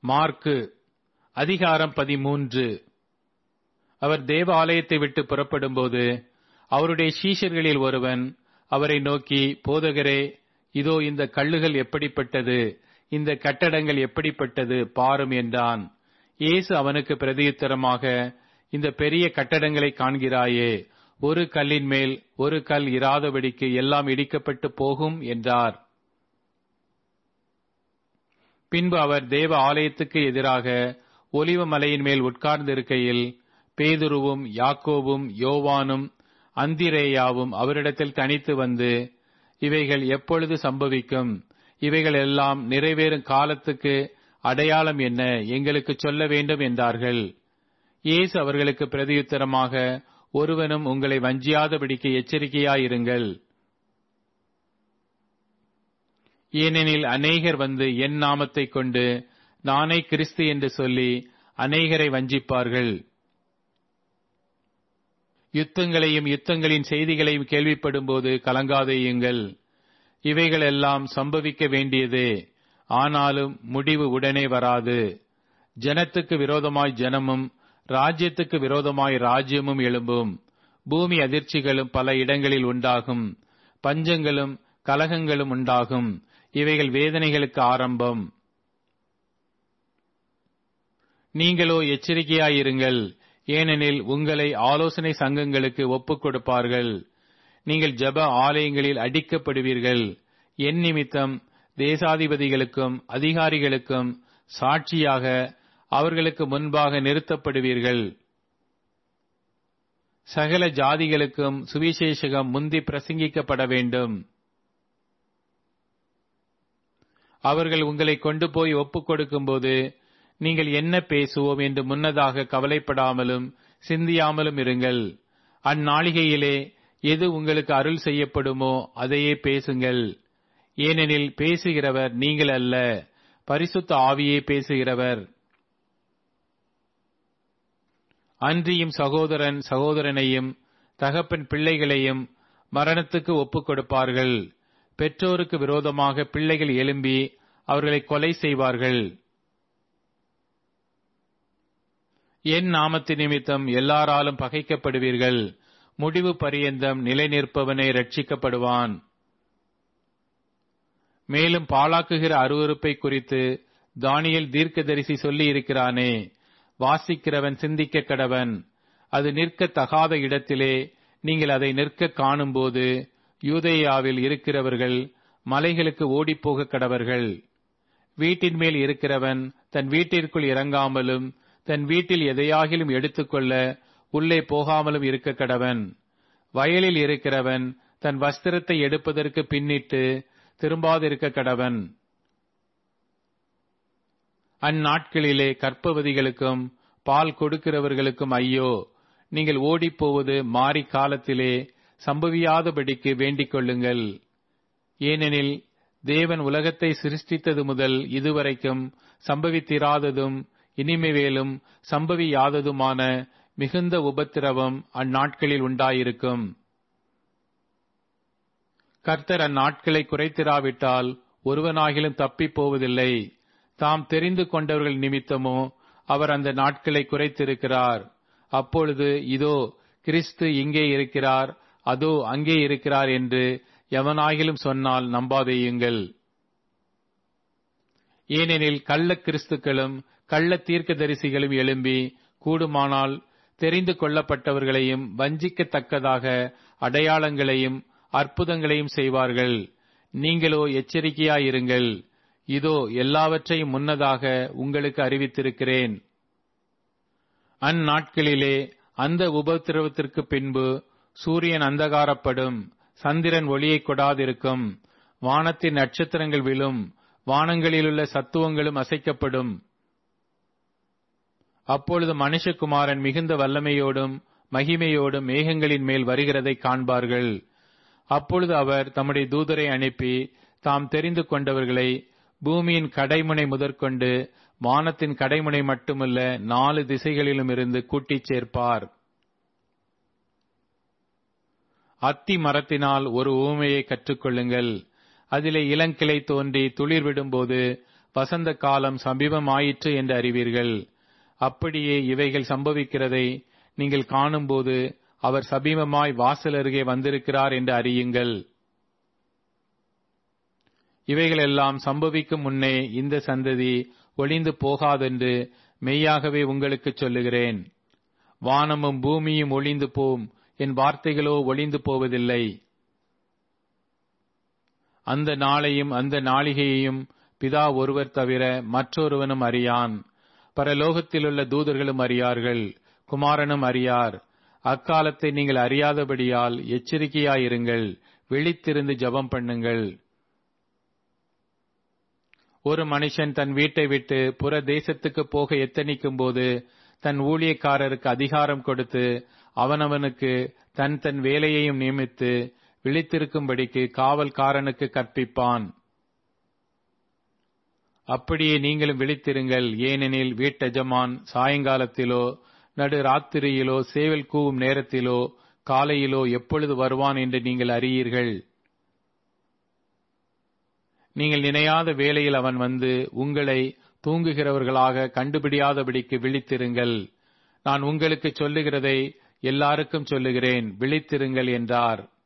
Mark அதிகாரம் 13. அவர் தேவ ஆலயத்தை விட்டு புறப்படும்போது அவருடைய சீஷர்களில் ஒருவன் அவரை நோக்கி, போதகரே, இதோ இந்த கல்லுகள் எப்படிப்பட்டது, இந்த கட்டடங்கள் எப்படிப்பட்டது பாரும் என்றான். இயேசு அவனுக்கு பிரதியுத்தரமாக, இந்த பெரிய கட்டடங்களை காண்கிறாயே, ஒரு கல்லின் மேல் ஒரு கல் இராதபடிக்கு எல்லாம் இடிக்கப்பட்டு போகும் என்றார். பின்பு அவர் தேவ ஆலயத்துக்கு எதிராக ஒலிவ மலையின் மேல் உட்கார்ந்திருக்கையில் பேதுருவும் யாக்கோபும் யோவானும் அந்திரேயாவும் அவரிடத்தில் தனித்து வந்து, இவைகள் எப்பொழுது சம்பவிக்கும், இவைகள் எல்லாம் நிறைவேறும் காலத்துக்கு அடையாளம் என்ன, எங்களுக்கு சொல்ல வேண்டும் என்றார்கள். இயேசு அவர்களுக்கு பிரதியுத்தரமாக, ஒருவனும் உங்களை வஞ்சியாதபடிக்கு எச்சரிக்கையாயிருங்கள். ஏனெனில் அநேகர் வந்து என் நாமத்தைக் கொண்டு நானே கிறிஸ்து என்று சொல்லி அநேகரை வஞ்சிப்பார்கள். யுத்தங்களையும் யுத்தங்களின் செய்திகளையும் கேள்விப்படும்போது கலங்காதேயுங்கள். இவைகளெல்லாம் சம்பவிக்க வேண்டியதே, ஆனாலும் முடிவு உடனே வராது. ஜனத்துக்கு விரோதமாய் ஜனமும் ராஜ்யத்துக்கு விரோதமாய் ராஜ்யமும் எழும்பும். பூமி அதிர்ச்சிகளும் பல இடங்களில் உண்டாகும். பஞ்சங்களும் கலகங்களும் உண்டாகும். இவைகள் வேதனைகளுக்கு ஆரம்பம். நீங்களோ எச்சரிக்கையாயிருங்கள். ஏனெனில் உங்களை ஆலோசனை சங்கங்களுக்கு ஒப்புக் கொடுப்பார்கள். நீங்கள் ஜெப ஆலயங்களில் அடிக்கப்படுவீர்கள். என் நிமித்தம் தேசாதிபதிகளுக்கும் அதிகாரிகளுக்கும் சாட்சியாக அவர்களுக்கு முன்பாக நிறுத்தப்படுவீர்கள். சகல ஜாதிகளுக்கும் சுவிசேஷகம் முந்தி பிரசங்கிக்கப்பட வேண்டும். அவர்கள் உங்களை கொண்டு போய் ஒப்புக் கொடுக்கும்போது நீங்கள் என்ன பேசுவோம் என்று முன்னதாக கவலைப்படாமலும் சிந்தியாமலும் இருங்கள். அந்நாளிகையிலே எது உங்களுக்கு அருள் செய்யப்படுமோ அதையே பேசுங்கள். ஏனெனில் பேசுகிறவர் நீங்கள் அல்ல, பரிசுத்த ஆவியே பேசுகிறவர். அன்றியும் சகோதரன் சகோதரனையும் தகப்பன் பிள்ளைகளையும் மரணத்துக்கு ஒப்புக் கொடுப்பார்கள். பெற்றோருக்கு விரோதமாக பிள்ளைகள் எழும்பி அவர்களை கொலை செய்வார்கள். என் நாமத்து நிமித்தம் எல்லாராலும் பகைக்கப்படுவீர்கள். முடிவு பரியந்தம் நிலை நிற்பவனே ரட்சிக்கப்படுவான். மேலும் பாழாக்குகிற அருவருப்பை குறித்து தானியேல் தீர்க்கதரிசி சொல்லி இருக்கிறானே, வாசிக்கிறவன் சிந்திக்க கடவன். அது நிற்க தகாத இடத்திலே நீங்கள் அதை நிற்க காணும்போது யூதேயாவில் இருக்கிறவர்கள் மலைகளுக்கு ஓடிப்போக கடவர்கள். வீட்டின் மேல் இருக்கிறவன் தன் வீட்டிற்குள் இறங்காமலும் தன் வீட்டில் எதையாகிலும் எடுத்துக்கொள்ள உள்ளே போகாமலும் இருக்க கடவன். வயலில் இருக்கிறவன் தன் வஸ்திரத்தை எடுப்பதற்கு பின்னிட்டு திரும்பாதிருக்க கடவன். அந்நாட்களிலே கர்ப்பவதிகளுக்கும் பால் கொடுக்கிறவர்களுக்கும் ஐயோ, நீங்கள் ஓடிப்போவது மாறி காலத்திலே சம்பவியாதபடிக்கு வேண்டிக் கொள்ளுங்கள். ஏனெனில் தேவன் உலகத்தை சிருஷ்டித்தது முதல் இதுவரைக்கும் சம்பவித்திராததும் இனிமேலும் சம்பவியாததுமான மிகுந்த உபத்திரவம் அந்நாட்களில் உண்டாயிருக்கும். கர்த்தர் அந்நாட்களை குறைத்திராவிட்டால் ஒருவனாகிலும் தப்பிப் போவதில்லை. தாம் தெரிந்து கொண்டவர்கள் நிமித்தமோ அவர் அந்த நாட்களை குறைத்திருக்கிறார். அப்பொழுது இதோ கிறிஸ்து இங்கே இருக்கிறார், அதோ அங்கே இருக்கிறார் என்று எவனாகிலும் சொன்னால் நம்பாதேயுங்கள். ஏனெனில் கள்ள கிறிஸ்துக்களும் கள்ள தீர்க்கதரிசிகளும் எழும்பி கூடுமானால் தெரிந்து கொள்ளப்பட்டவர்களையும் வஞ்சிக்கத்தக்கதாக அடையாளங்களையும் அற்புதங்களையும் செய்வார்கள். நீங்களோ எச்சரிக்கையாயிருங்கள். இதோ எல்லாவற்றையும் முன்னதாக உங்களுக்கு அறிவித்திருக்கிறேன். அந்நாட்களிலே அந்த உபத்திரவத்திற்கு பின்பு சூரியன் அந்தகாரப்படும், சந்திரன் ஒளியை கொடாதிருக்கும், வானத்தின் நட்சத்திரங்கள் விழும், வானங்களிலுள்ள சத்துவங்களும் அசைக்கப்படும். அப்பொழுது மனுஷகுமாரன் மிகுந்த வல்லமையோடும் மகிமையோடும் மேகங்களின் மேல் வருகிறதை காண்பார்கள். அப்பொழுது அவர் தம்முடைய தூதரை அனுப்பி தாம் தெரிந்து கொண்டவர்களை பூமியின் கடைமுனை முதற்கொண்டு வானத்தின் கடைமுனை மட்டுமல்ல 4 திசைகளிலும் இருந்து கூட்டிச் சேர்ப்பார். அத்தி மரத்தினால் ஒரு உவமையை கற்றுக்கொள்ளுங்கள். அதிலே இளங்கிளை தோன்றி துளிர் விடும்போது வசந்த காலம் சமீபமாயிற்று என்று அறிவீர்கள். அப்படியே இவைகள் சம்பவிக்கிறதை நீங்கள் காணும்போது அவர் சமீபமாய் வாசல் அருகே வந்திருக்கிறார் என்று அறியுங்கள். இவைகளெல்லாம் சம்பவிக்கும் முன்னே இந்த சந்ததி ஒளிந்து போகாதென்று மெய்யாகவே உங்களுக்கு சொல்லுகிறேன். வானமும் பூமியும் ஒளிந்து போம், என் வார்த்தைகளோ ஒளிந்து போவதில்லை. அந்த நாளையும் அந்த நாளிகையையும் பிதா ஒருவர் தவிர மற்றொருவனும் அறியான். பரலோகத்திலுள்ள தூதர்களும் அறியார்கள், குமாரனும் அறியார். அக்காலத்தை நீங்கள் அறியாதபடியால் எச்சரிக்கையாயிருங்கள், விழித்திருந்து ஜெபம் பண்ணுங்கள். ஒரு மனுஷன் தன் வீட்டை விட்டு புற தேசத்துக்கு போக எத்தனிக்கும் போது தன் ஊழியக்காரருக்கு அதிகாரம் கொடுத்து அவனவனுக்கு தன் தன் வேலையையும் நியமித்து விழித்திருக்கும்படிக்கு காவல்காரனுக்கு கற்பிப்பான். அப்படியே நீங்களும் விழித்திருங்கள். ஏனெனில் வீட்டெஜமான் சாயங்காலத்திலோ நடு ராத்திரியிலோ சேவல் கூவும் நேரத்திலோ காலையிலோ எப்பொழுது வருவான் என்று நீங்கள் அறியீர்கள். நீங்கள் நினையாத வேளையில் அவன் வந்து உங்களை தூங்குகிறவர்களாக கண்டுபிடியாதபடிக்கு விழித்திருங்கள். நான் உங்களுக்கு சொல்லுகிறதை எல்லாருக்கும் சொல்லுகிறேன், விழித்திருங்கள் என்றார்.